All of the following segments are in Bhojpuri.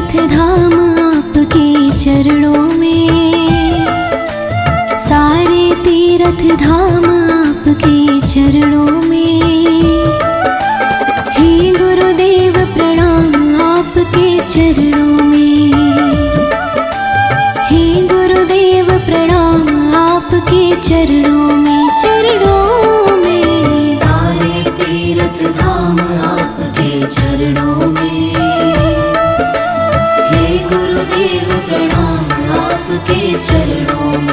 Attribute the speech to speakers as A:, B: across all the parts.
A: तीर्थ धाम आपके चरणों में, सारे तीर्थ धाम आपके चरणों में। हे गुरुदेव प्रणाम आपके चरणों में, हे गुरुदेव प्रणाम आपके चरणों में, चरणों में। सारे तीर्थ धाम आपके चरणों में, हे गुरुदेव प्रणाम आपके चरणों में।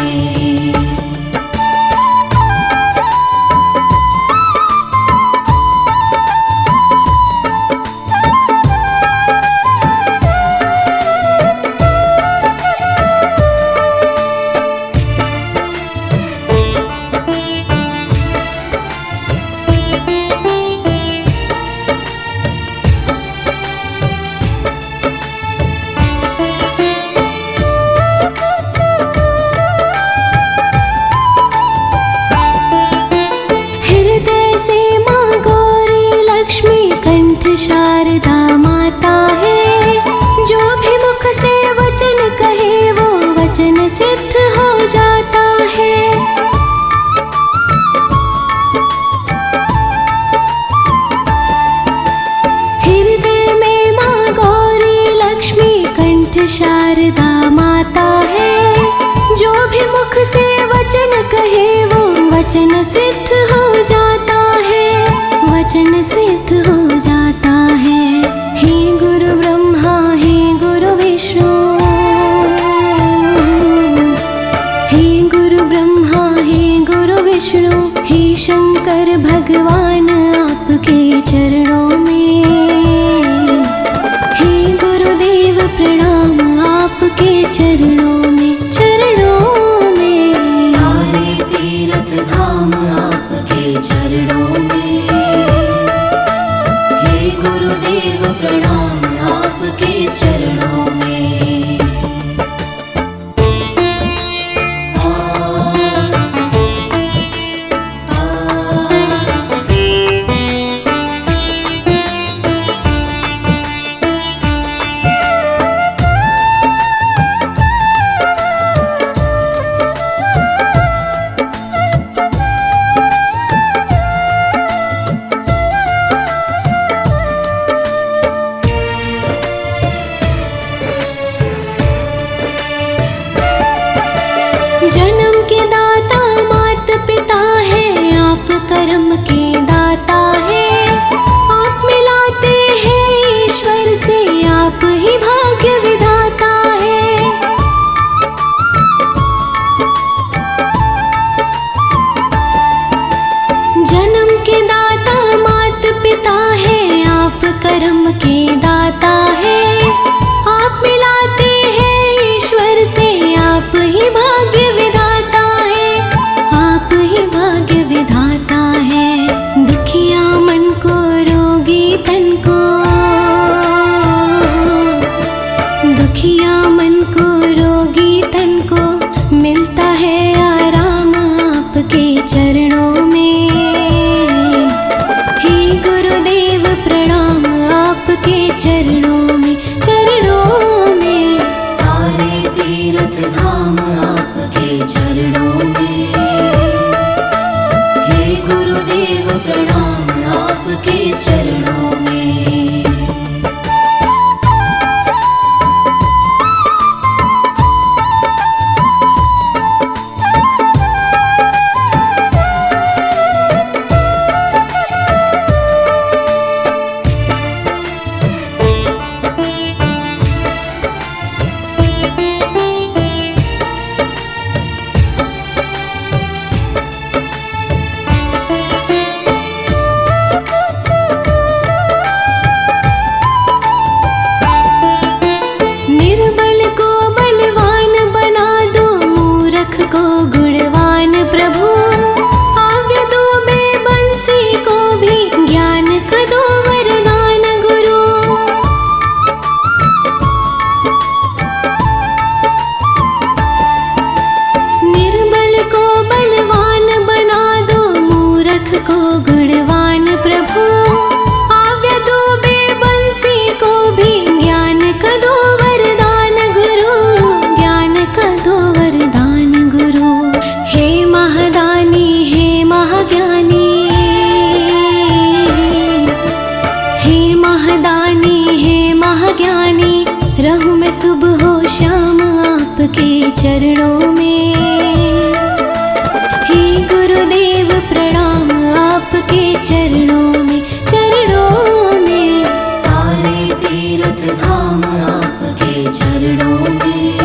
A: शारदा माता है, जो भी मुख से वचन कहे वो वचन सिद्ध हो जाता है। हृदय में माँ गौरी लक्ष्मी कंठ शारदा माता है, जो भी मुख से वचन कहे वो वचन सिद्ध हो जाता है, वचन सिद्ध हो जाता है। हे गुरु ब्रह्मा हे गुरु विष्णु, हे गुरु ब्रह्मा हे गुरु विष्णु, हे शंकर भगवान आपके चरणों में, हे गुरुदेव प्रणाम आपके चरणों में, चरणों में। सारे तीर्थ धाम आपके चरणों में, गुरुदेव प्रणाम आपके चरणों में। जन्म के दाता मात पिता है, आप कर्म के दाता है, आप मिलाते हैं ईश्वर से, आप ही भाग्य विधाता है। जन्म के दाता मात पिता है, आप कर्म के दाता है, आप मिलाते हैं ईश्वर से, आप ही भाग्य विधाता है, आप ही भाग्य विधाता है। दुखिया मन को रोगी तन को, दुखिया मन को रोगी तन को मिलता है आराम आपके चरणों में। हे गुरुदेव प्रणाम आपके चरणों में, चरणों में। सारे तीर्थ धाम आपके चरणों में, हे गुरुदेव प्रणाम आपके चरणों में। सुबह शाम आपके चरणों में। हे गुरुदेव प्रणाम आपके चरणों में, चरणों में। सारे तीर्थ धाम आपके चरणों में।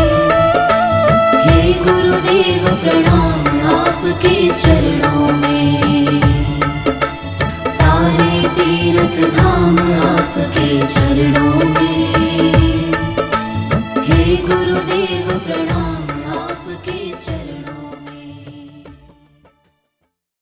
A: हे गुरुदेव प्रणाम आपके चरणों में। सारे तीर्थ धाम आपके चरणों में। हे गुरुदेव प्रणाम।